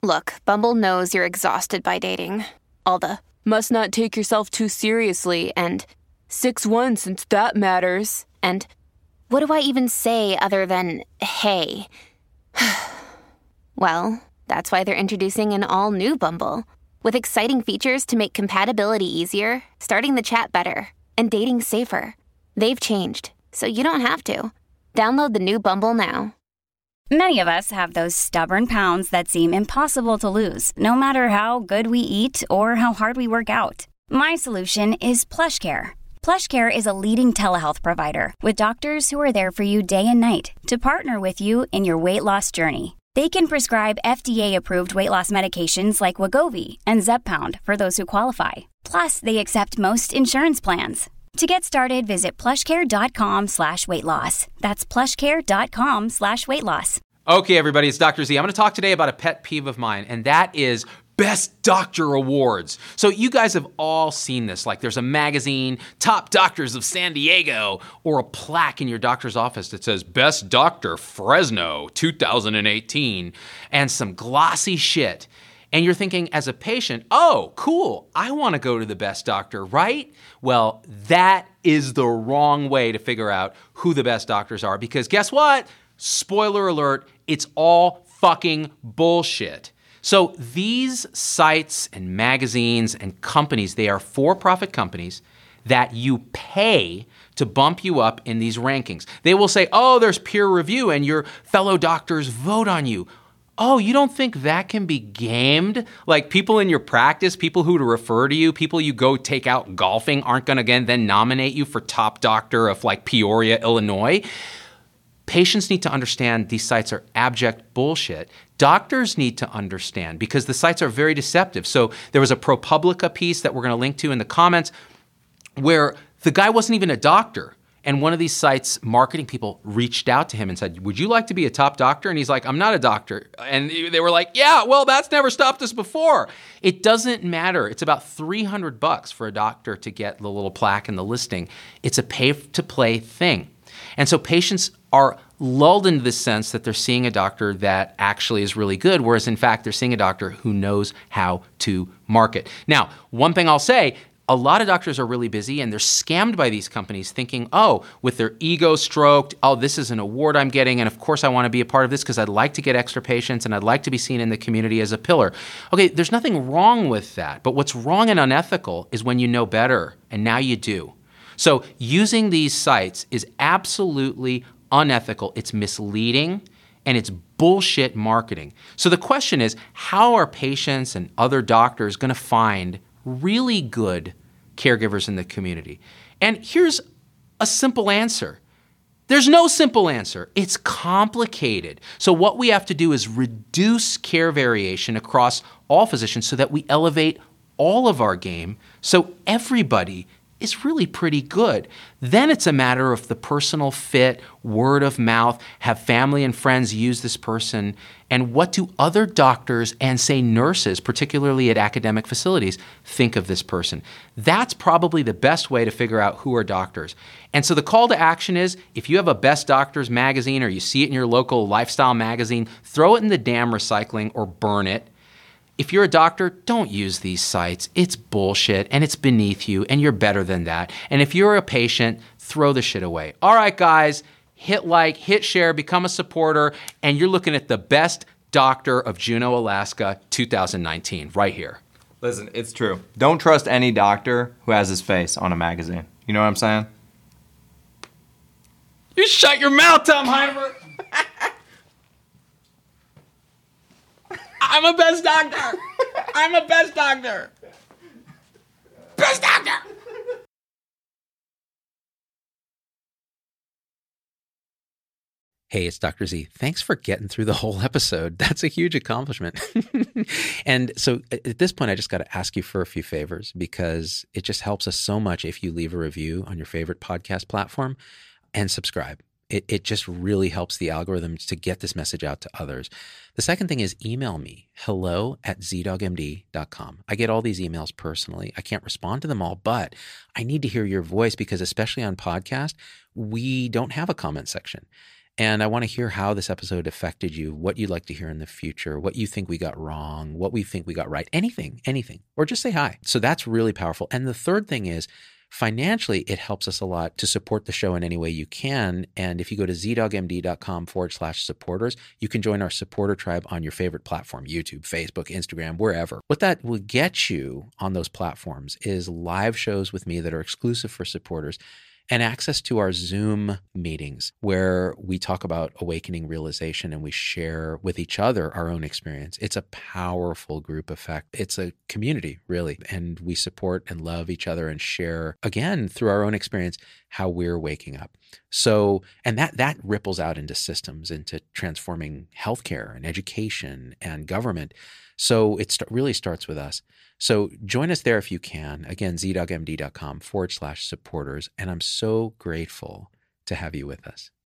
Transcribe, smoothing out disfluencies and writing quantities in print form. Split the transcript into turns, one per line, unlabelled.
Look, Bumble knows you're exhausted by dating. All the, must not take yourself too seriously, and 6'1" since that matters. And what do I even say other than, hey? Well, that's why they're introducing an all-new Bumble, with exciting features to make compatibility easier, starting the chat better, and dating safer. They've changed, so you don't have to. Download the new Bumble now.
Many of us have those stubborn pounds that seem impossible to lose, no matter how good we eat or how hard we work out. My solution is PlushCare. PlushCare is a leading telehealth provider with doctors who are there for you day and night to partner with you in your weight loss journey. They can prescribe FDA-approved weight loss medications like Wegovy and Zepbound for those who qualify. Plus, they accept most insurance plans. To get started, visit plushcare.com/weightloss. That's plushcare.com/weightloss.
Okay, everybody, it's Dr. Z. I'm going to talk today about a pet peeve of mine, and that is Best Doctor Awards. So you guys have all seen this. Like there's a magazine, Top Doctors of San Diego, or a plaque in your doctor's office that says Best Doctor Fresno 2018, and some glossy shit. And you're thinking as a patient, oh, cool, I want to go to the best doctor, right? Well, that is the wrong way to figure out who the best doctors are, because guess what? Spoiler alert, it's all fucking bullshit. So these sites and magazines and companies, they are for-profit companies that you pay to bump you up in these rankings. They will say, oh, there's peer review and your fellow doctors vote on you. Oh, you don't think that can be gamed? Like people in your practice, people who to refer to you, people you go take out golfing aren't gonna again then nominate you for top doctor of like Peoria, Illinois. Patients need to understand these sites are abject bullshit. Doctors need to understand because the sites are very deceptive. So there was a ProPublica piece that we're gonna link to in the comments where the guy wasn't even a doctor. And one of these sites marketing people reached out to him and said, would you like to be a top doctor? And he's like, I'm not a doctor. And they were like, yeah, well, that's never stopped us before. It doesn't matter. It's about $300 for a doctor to get the little plaque in the listing. It's a pay-to-play thing. And so patients are lulled into this sense that they're seeing a doctor that actually is really good, whereas in fact, they're seeing a doctor who knows how to market. Now, one thing I'll say, a lot of doctors are really busy and they're scammed by these companies thinking, oh, with their ego stroked, oh, this is an award I'm getting, and of course I want to be a part of this because I'd like to get extra patients and I'd like to be seen in the community as a pillar. Okay, there's nothing wrong with that, but what's wrong and unethical is when you know better, and now you do. So using these sites is absolutely unethical, it's misleading, and it's bullshit marketing. So the question is, how are patients and other doctors going to find really good caregivers in the community? And here's a simple answer. There's no simple answer. It's complicated. So what we have to do is reduce care variation across all physicians so that we elevate all of our game so everybody is really pretty good. Then it's a matter of the personal fit, word of mouth, have family and friends use this person, and what do other doctors and say nurses, particularly at academic facilities, think of this person. That's probably the best way to figure out who are doctors. And so the call to action is, if you have a Best Doctors magazine or you see it in your local lifestyle magazine, throw it in the damn recycling or burn it. If you're a doctor, don't use these sites. It's bullshit and it's beneath you and you're better than that. And if you're a patient, throw the shit away. All right, guys, hit like, hit share, become a supporter, and you're looking at the Best Doctor of Juneau, Alaska 2019 right here.
Listen, it's true. Don't trust any doctor who has his face on a magazine. You know what I'm saying?
You shut your mouth, Tom Heimer. I'm a best doctor. I'm a best doctor. Best doctor. Hey, it's Dr. Z. Thanks for getting through the whole episode. That's a huge accomplishment. And so at this point, I just got to ask you for a few favors because it just helps us so much if you leave a review on your favorite podcast platform and subscribe. It just really helps the algorithms to get this message out to others. The second thing is email me, hello@zdogmd.com. I get all these emails personally. I can't respond to them all, but I need to hear your voice because especially on podcast, we don't have a comment section. And I want to hear how this episode affected you, what you'd like to hear in the future, what you think we got wrong, what we think we got right, anything, or just say hi. So that's really powerful. And the third thing is, financially, it helps us a lot to support the show in any way you can. And if you go to zdogmd.com/supporters, you can join our supporter tribe on your favorite platform, YouTube, Facebook, Instagram, wherever. What that will get you on those platforms is live shows with me that are exclusive for supporters and access to our Zoom meetings where we talk about awakening realization and we share with each other our own experience. It's a powerful group effect. It's a community, really. And we support and love each other and share, again, through our own experience, how we're waking up. So, and that ripples out into systems, into transforming healthcare and education and government. So it really starts with us. So join us there if you can. Again, zdogmd.com/supporters. And I'm so grateful to have you with us.